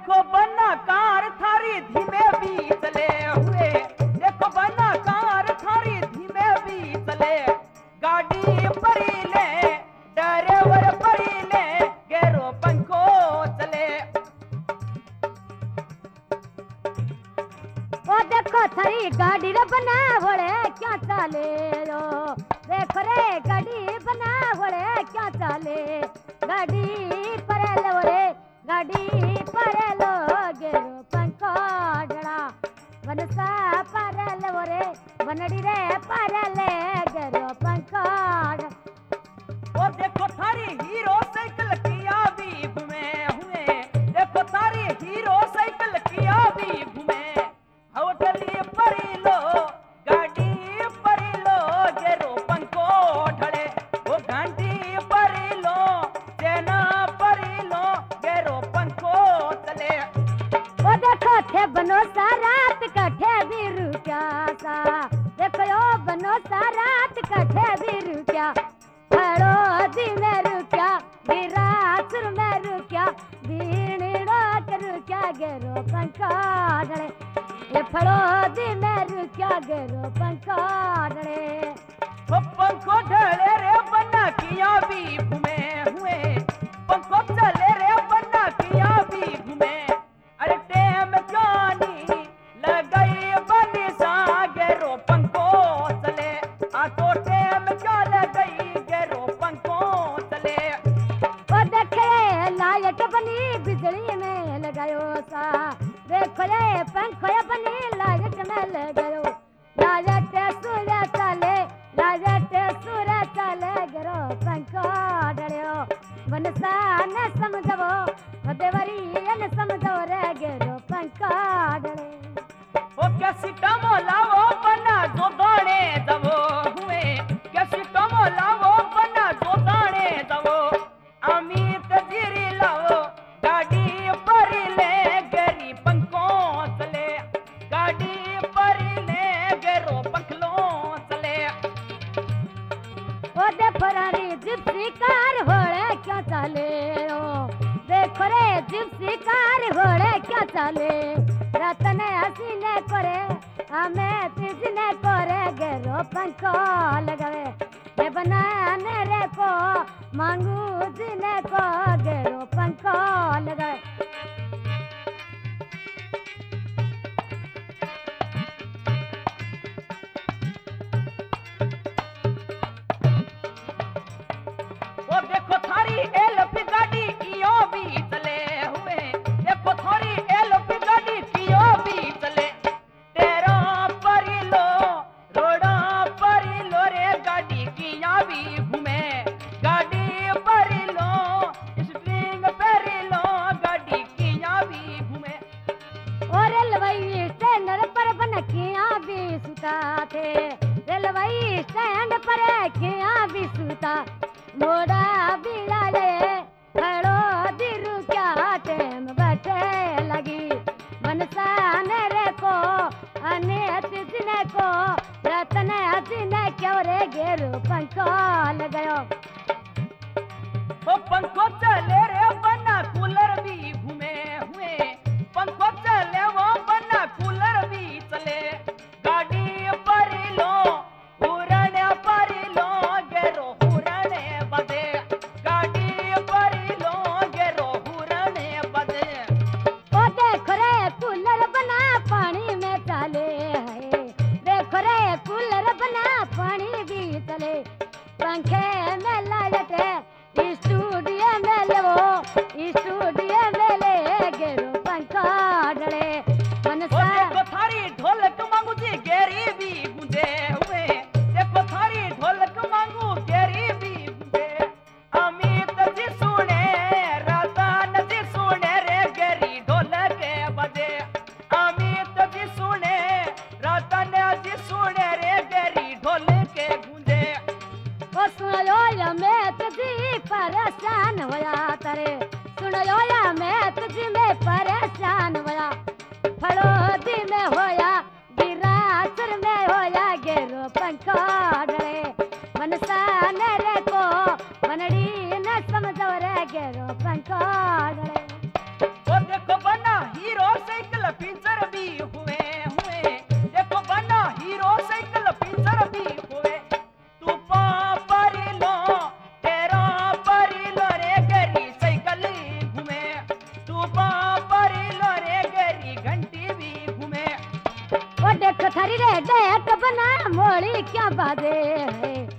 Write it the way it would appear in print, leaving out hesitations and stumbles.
देखो बना कार थारी धीमे भी चले हुए, देखो बना कार थारी धीमे भी चले, गाड़ी परी ले ड्राइवर परी ले गेरो पंखो चले। ओ देखो थारी गाड़ी रे बना होड़े क्या चाले रो, देखो रे गाड़ी बना होड़े क्या चाले, गाड़ी पर लो रे गाड़ी पर लो गेरो पंखो डड़ा, बनसा पर लो रे बनड़ी रे पर ले गेरो पंखो। और देखो थारी हीरो साइकिल किया भी घूमे हुए, देखो थारी हीरो साइकिल किया भी घूमे, होटली परी लो गाड़ी परी लो गेरो पंखो ढले, वो घंटी परी लो चेना परी लो गेरो पंखो चले। ओ देखो थे बनो सा रात कठे भी रुक्या सा, देखो यो बनो सा रात कठे भी रुक्या, खड़ो दी में रुक्या गिरासुर में रुक्या, बीणी रोक रुक्या गेरो पंखो डले, ये फड़ो दी में रुक्या गेरो पंखो डले। वो पंखो ढले रे बना किया भी घूमे हुए, पंखो चले रे बना किया भी घूमे, अरे टेम क्यों नहीं लगाई बनी सा गेरो पंखो चले, आ तो टेम क्यों लगाई गेरो पंखो चले। ओ देखे लाइट बनी बिजली में लगायो सा, देखो रे पंखो बनी लाइट में लगायो, लाइट सूर्य चले लाइट सूर्य चले गेरो पंखो डलियो, बनसा न समझो देवरी न समझो रे गेरो पंखो डले। ओ कैसी टमो लावो बना जो दाने दवो हुए, कैसी टमो लावो बना जो दाने दवो, अमित जीरी लावो गाड़ी परी ले गेरी पंखो चले, गाड़ी परी ले गेरो पंखलो चले। ओ देखो रानी जिप्सी कार होड़े क्या चाले रो, देखो रे जिप्सी कार होड़े क्या चाले, रतने हसीने करे हमें तिजने करे गेरो पंखो लगावे, ये बनाने रे को मांगू जिने को गेरो पंखो लगावे। वो देखो थारी एलपी गाड़ी कियो भी चले हुए, देखो थारी एलपी गाड़ी कियो भी चले, तेरा परी लो रोड़ा परी लो रे गाड़ी किया भी घूमे, गाड़ी परी लो स्प्रिंग परी लो गाड़ी किया भी घूमे। और रेलवे स्टैंड पर बनकियां भी सुता थे, रेलवे स्टैंड पर कियां भी सुता, मोड़ा बिला ले खड़ो दिरु क्या टेम बैठे लगी, बनसाने रे को अनेत जिने को रतने जिने क्यों रे गेरु पंखो लगायो। वो पंखो चले रे बना कूलर भी घूमे हुए, पंखो चले वो बना कूलर भी चले, गाड़ी परी लो हुरण परी लो गेरो हुरण बदे, गाड़ी परी लो गेरो हुरण बदे। ओ देखो रे कूलर बना पानी में चले है, देखो रे कूलर बना पानी भी चले, पंखे में लाइट स्टूडियो में ले वो स्टूडियो खरी रे डेक बना मोड़ी क्या बाजे है